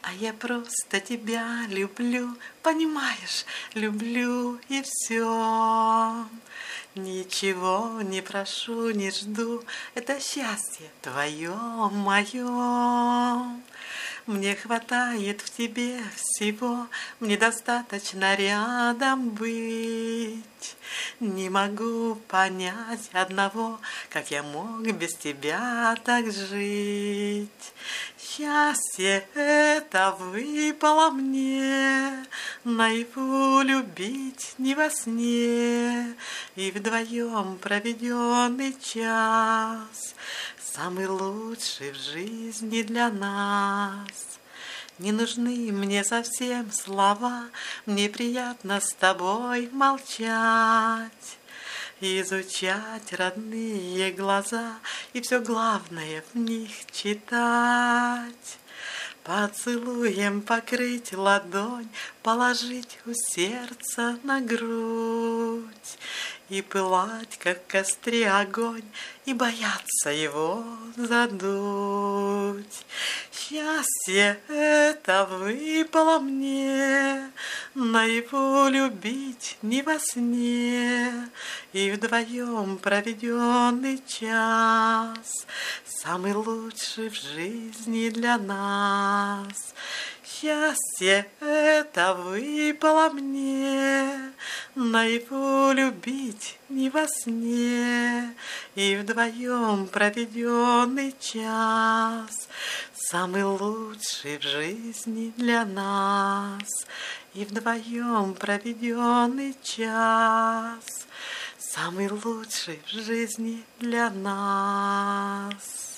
А я просто тебя люблю, понимаешь, люблю и все. Ничего не прошу, не жду, это счастье твое, мое. Мне хватает в тебе всего, мне достаточно рядом быть. Не могу понять одного, как я мог без тебя так жить. Счастье это выпало мне, наяву любить не во сне, и вдвоем проведенный час самый лучший в жизни для нас. Не нужны мне совсем слова, мне приятно с тобой молчать, изучать родные глаза и все главное в них читать. Поцелуем покрыть ладонь, положить у сердца на грудь и пылать, как в костре огонь, и бояться его задуть. Счастье это выпало мне, наяву любить не во сне, и вдвоем проведенный час самый лучший в жизни для нас. Счастье это выпало мне, наяву любить не во сне, и вдвоем проведенный час самый лучший в жизни для нас. И вдвоем проведенный час самый лучший в жизни для нас.